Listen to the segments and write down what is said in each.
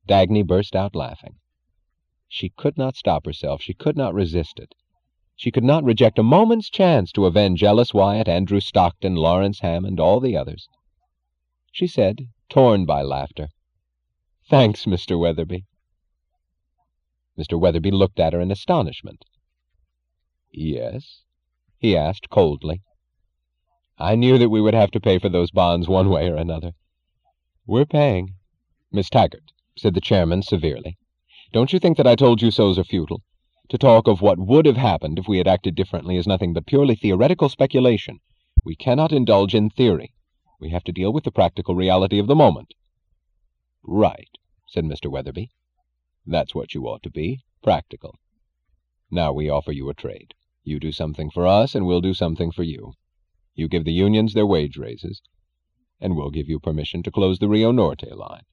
Dagny burst out laughing. She could not stop herself. She could not resist it. She could not reject a moment's chance to avenge Ellis Wyatt, Andrew Stockton, Lawrence Hammond, all the others. She said, torn by laughter, "Thanks, Mr. Weatherby." Mr. Weatherby looked at her in astonishment. "Yes?" he asked coldly. "I knew that we would have to pay for those bonds one way or another. We're paying." "Miss Taggart," said the chairman severely, "don't you think that I told you so's are futile? To talk of what would have happened if we had acted differently is nothing but purely theoretical speculation. We cannot indulge in theory. We have to deal with the practical reality of the moment." "Right," said Mr. Weatherby. "That's what you ought to be, practical. Now we offer you a trade. You do something for us, and we'll do something for you. You give the unions their wage raises, and we'll give you permission to close the Rio Norte line."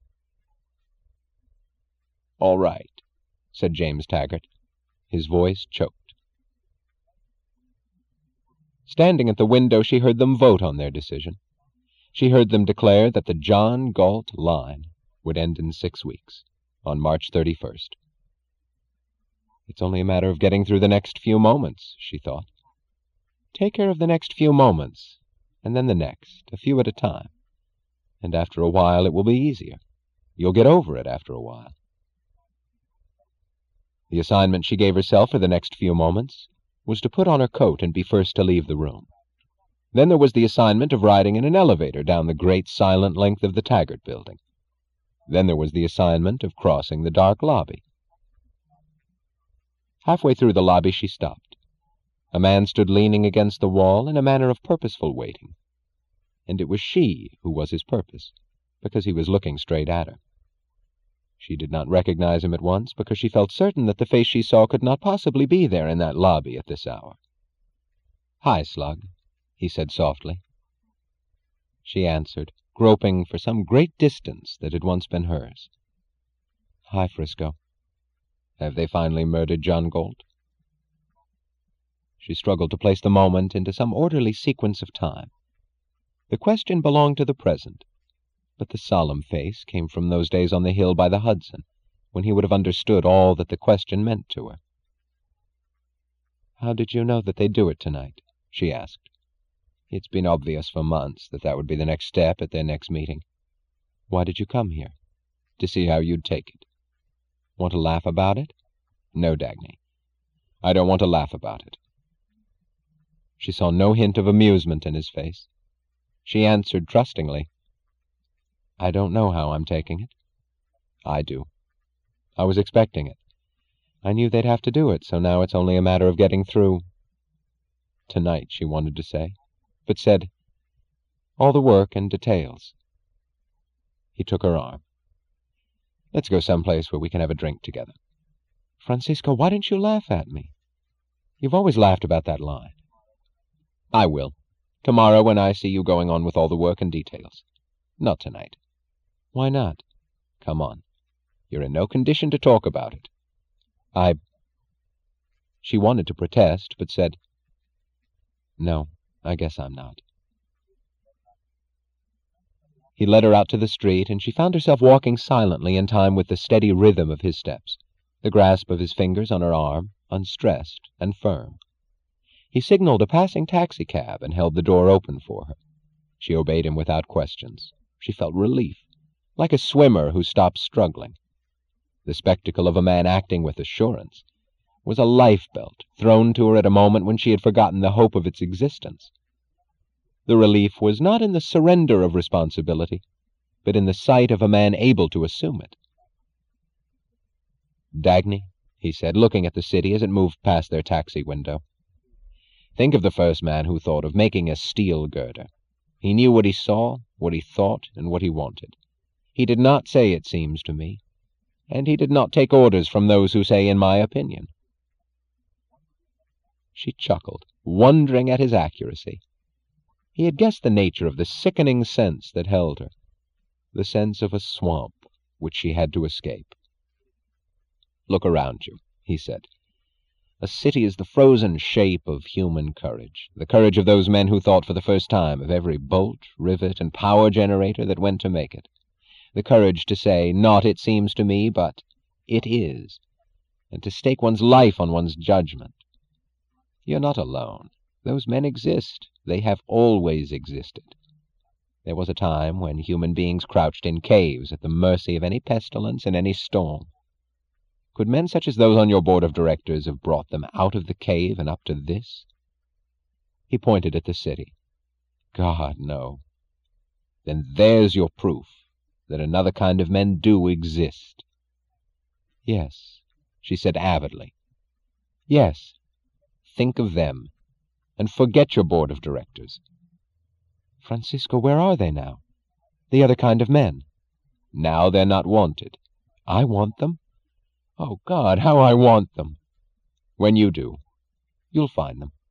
"All right," said James Taggart. His voice choked. Standing at the window, she heard them vote on their decision. She heard them declare that the John Galt line would end in 6 weeks, on March 31st. It's only a matter of getting through the next few moments, she thought. Take care of the next few moments, and then the next, a few at a time. And after a while it will be easier. You'll get over it after a while. The assignment she gave herself for the next few moments was to put on her coat and be first to leave the room. Then there was the assignment of riding in an elevator down the great silent length of the Taggart Building. Then there was the assignment of crossing the dark lobby. Halfway through the lobby she stopped. A man stood leaning against the wall in a manner of purposeful waiting. And it was she who was his purpose, because he was looking straight at her. She did not recognize him at once, because she felt certain that the face she saw could not possibly be there in that lobby at this hour. "Hi, Slug," he said softly. She answered, groping for some great distance that had once been hers. "Hi, Frisco. Have they finally murdered John Galt?" She struggled to place the moment into some orderly sequence of time. The question belonged to the present, but the solemn face came from those days on the hill by the Hudson, when he would have understood all that the question meant to her. "How did you know that they'd do it tonight?" she asked. "It's been obvious for months that would be the next step at their next meeting. Why did you come here?" "To see how you'd take it." "Want to laugh about it?" "No, Dagny. I don't want to laugh about it." She saw no hint of amusement in his face. She answered trustingly, "I don't know how I'm taking it." "I do. I was expecting it. I knew they'd have to do it, so now it's only a matter of getting through." "Tonight," she wanted to say, but said, "all the work and details." He took her arm. "Let's go someplace where we can have a drink together." "Francisco, why don't you laugh at me? You've always laughed about that line." "I will. Tomorrow when I see you going on with all the work and details. Not tonight." "Why not?" "Come on. You're in no condition to talk about it." She wanted to protest, but said, "No, I guess I'm not." He led her out to the street, and she found herself walking silently in time with the steady rhythm of his steps, the grasp of his fingers on her arm, unstressed and firm. He signaled a passing taxicab and held the door open for her. She obeyed him without questions. She felt relief, like a swimmer who stops struggling. The spectacle of a man acting with assurance was a life-belt thrown to her at a moment when she had forgotten the hope of its existence. The relief was not in the surrender of responsibility, but in the sight of a man able to assume it. "Dagny," he said, looking at the city as it moved past their taxi window, "think of the first man who thought of making a steel girder. He knew what he saw, what he thought, and what he wanted. He did not say, it seems to me, and he did not take orders from those who say, in my opinion." She chuckled, wondering at his accuracy. He had guessed the nature of the sickening sense that held her, the sense of a swamp which she had to escape. "Look around you," he said. "A city is the frozen shape of human courage, the courage of those men who thought for the first time of every bolt, rivet, and power generator that went to make it. the courage to say, not it seems to me, but it is, and to stake one's life on one's judgment. You're not alone. Those men exist. They have always existed. There was a time when human beings crouched in caves at the mercy of any pestilence and any storm. Could men such as those on your board of directors have brought them out of the cave and up to this? He pointed at the city. God, no. Then there's your proof that another kind of men do exist. Yes, she said avidly. Yes, think of them, and forget your board of directors. Francisco, where are they now? The other kind of men? Now they're not wanted. I want them? Oh, God, how I want them! When you do, you'll find them.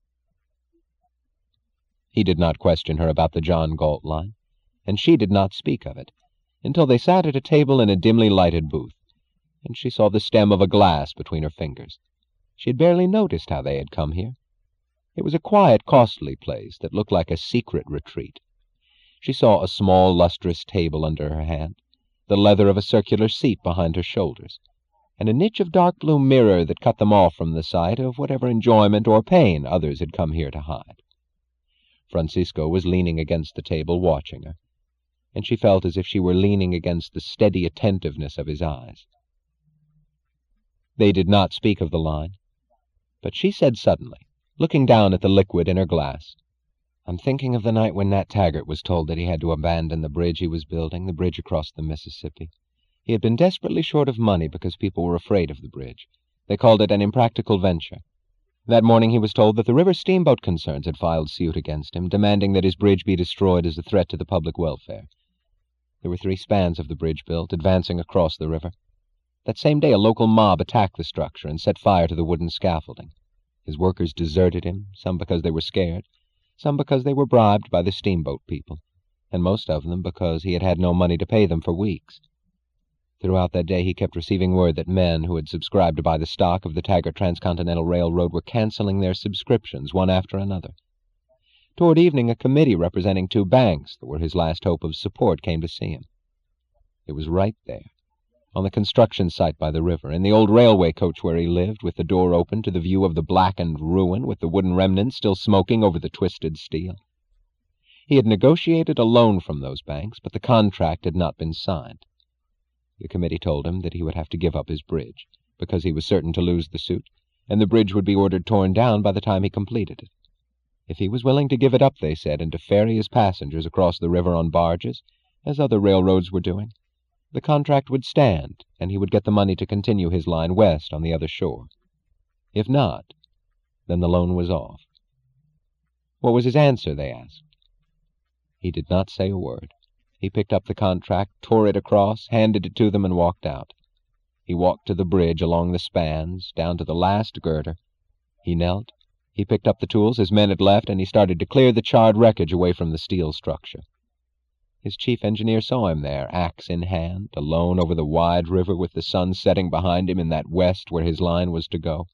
He did not question her about the John Galt line, and she did not speak of it, until they sat at a table in a dimly lighted booth, and she saw the stem of a glass between her fingers. She had barely noticed how they had come here. It was a quiet, costly place that looked like a secret retreat. She saw a small, lustrous table under her hand, the leather of a circular seat behind her shoulders, and a niche of dark blue mirror that cut them off from the sight of whatever enjoyment or pain others had come here to hide. Francisco was leaning against the table watching her, and she felt as if she were leaning against the steady attentiveness of his eyes. They did not speak of the line, but she said suddenly, looking down at the liquid in her glass, I'm thinking of the night when Nat Taggart was told that he had to abandon the bridge he was building, the bridge across the Mississippi. He had been desperately short of money because people were afraid of the bridge. They called it an impractical venture. That morning he was told that the river steamboat concerns had filed suit against him, demanding that his bridge be destroyed as a threat to the public welfare. There were 3 spans of the bridge built, advancing across the river. That same day a local mob attacked the structure and set fire to the wooden scaffolding. His workers deserted him, some because they were scared, some because they were bribed by the steamboat people, and most of them because he had had no money to pay them for weeks. Throughout that day he kept receiving word that men who had subscribed to buy the stock of the Taggart Transcontinental Railroad were canceling their subscriptions one after another. Toward evening a committee representing 2 banks that were his last hope of support came to see him. It was right there, on the construction site by the river, in the old railway coach where he lived, with the door open to the view of the blackened ruin, with the wooden remnants still smoking over the twisted steel. He had negotiated a loan from those banks, but the contract had not been signed. The committee told him that he would have to give up his bridge, because he was certain to lose the suit, and the bridge would be ordered torn down by the time he completed it. If he was willing to give it up, they said, and to ferry his passengers across the river on barges, as other railroads were doing, the contract would stand, and he would get the money to continue his line west on the other shore. If not, then the loan was off. What was his answer, they asked. He did not say a word. He picked up the contract, tore it across, handed it to them, and walked out. He walked to the bridge, along the spans, down to the last girder. He knelt. He picked up the tools his men had left, and he started to clear the charred wreckage away from the steel structure. His chief engineer saw him there, axe in hand, alone over the wide river with the sun setting behind him in that west where his line was to go.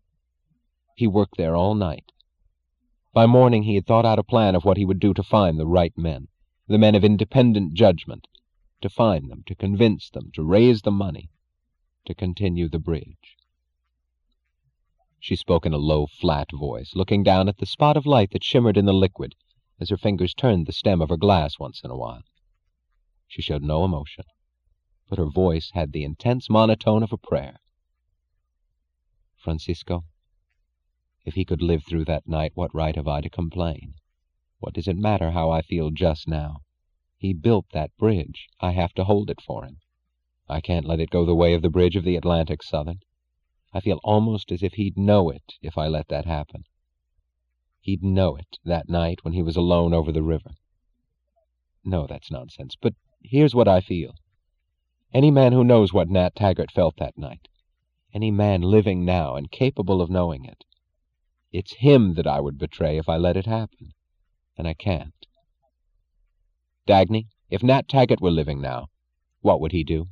He worked there all night. By morning he had thought out a plan of what he would do to find the right men, the men of independent judgment, to find them, to convince them, to raise the money, to continue the bridge. She spoke in a low, flat voice, looking down at the spot of light that shimmered in the liquid as her fingers turned the stem of her glass once in a while. She showed no emotion, but her voice had the intense monotone of a prayer. Francisco, if he could live through that night, what right have I to complain? What does it matter how I feel just now? He built that bridge. I have to hold it for him. I can't let it go the way of the bridge of the Atlantic Southern. I feel almost as if he'd know it if I let that happen. He'd know it that night when he was alone over the river. No, that's nonsense, but here's what I feel. Any man who knows what Nat Taggart felt that night, any man living now and capable of knowing it, it's him that I would betray if I let it happen. And I can't. Dagny, if Nat Taggart were living now, what would he do?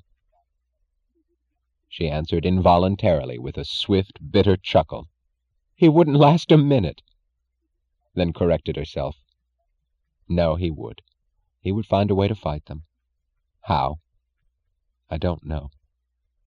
She answered involuntarily with a swift, bitter chuckle. He wouldn't last a minute. Then corrected herself. No, he would. He would find a way to fight them. How? I don't know.